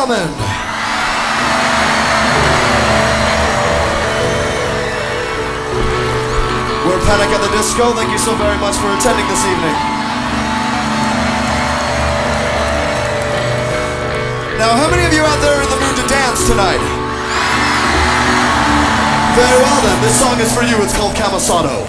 gentlemen. We're Panic at the Disco. Thank you so very much for attending this evening. Now, how many of you out there are in the mood to dance tonight? Very well then, this song is for you. It's called Camisado.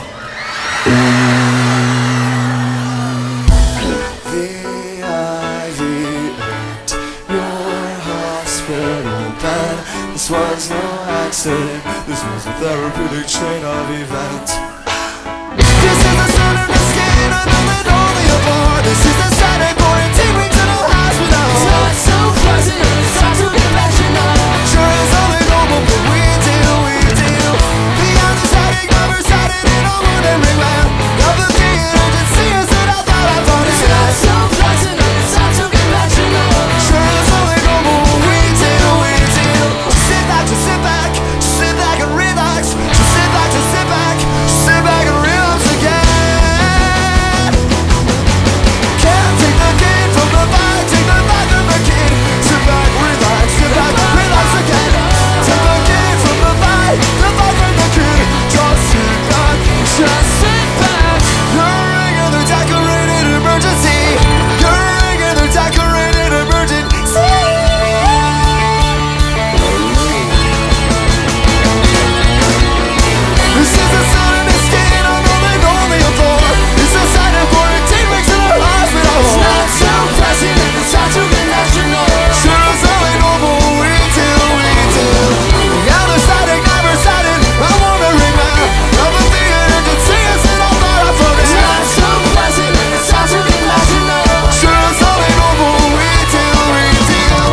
This was no accident, this was a therapeutic chain of events. This is the sun of the skin, I know that only a bar. This is the Saturday quarantine, we to no hospital. It's not so pleasant, it's not too conventional. Sure it's only normal, but we deal. The other side, never started in a wooden ringland. Of the key and urgency is that I thought I found it. It's not so pleasant, it's not too conventional. Sure it's only normal, but we deal. Just sit back and relax. Just sit back and relax again. Can't take the kid from the vibe, take the vibe from the kid. Sit back, relax again. Take the kid from the vibe from the kid. Just sit back. You're a regular decorated emergency. You're a regular decorated emergency. This is the sun in the skin, I'm only a floor. It's a sign of quarantine, makes it a hospital. It's not so pleasant, it's not too conventional. Sure it's only normal, we deal. The other side, never started, I wanna ring my empathy and urgency is that I thought I found it. It's not so pleasant, it's not too conventional. Sure it's only normal, we deal.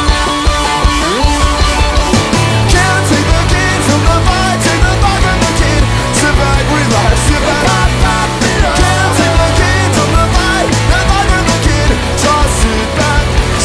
Can't take the kid from the vibe, take the vibe from the kid. Sit back, relax, sit back. Can't take the kid from the vibe from the kid. Just sit back.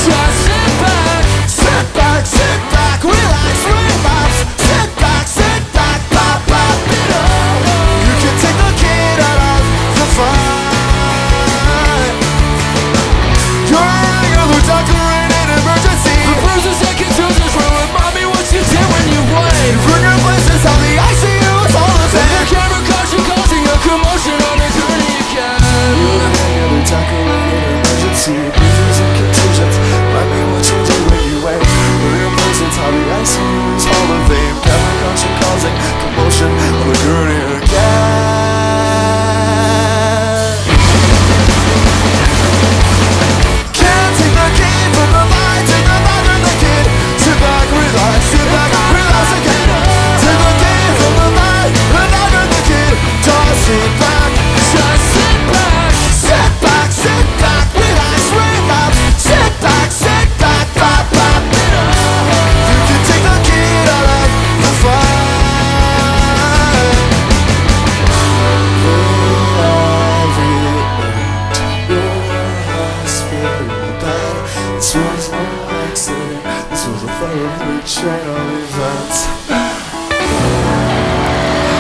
Sit back, relax. Sit back, pop it up. You can take the kid out of the fight. You're a regular decorated emergency. The bruises and contusions will remind me what you did when you went. From your places, how the ICU is all the same. The camera caught you causing a commotion on the journey again. You're a regular decorated emergency. Bruises and contusions remind me what you did when you went. From your places, how the ICU is all the fame. Camera caught you causing commotion on the journey again. Can't take the kid from the vibe, take the vibe from the kid. Sit back, relax again. Take the kid from the vibe from the kid. Just sit back, relax. Sit back, pop it up. You can take the kid out of the fight. This was no accident, this was a thoroughly chain of events.